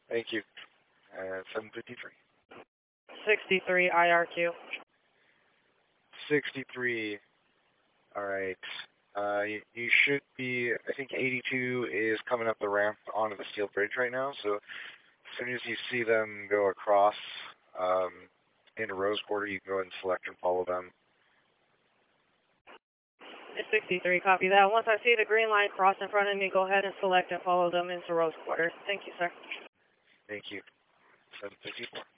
Thank you. 753. 63 IRQ. 63. All right. You should be, I think 82 is coming up the ramp onto the steel bridge right now, so as soon as you see them go across into Rose Quarter, you can go ahead and select and follow them. 63, copy that. Once I see the green line cross in front of me, go ahead and select and follow them into Rose Quarter. Thank you, sir. Thank you. 754.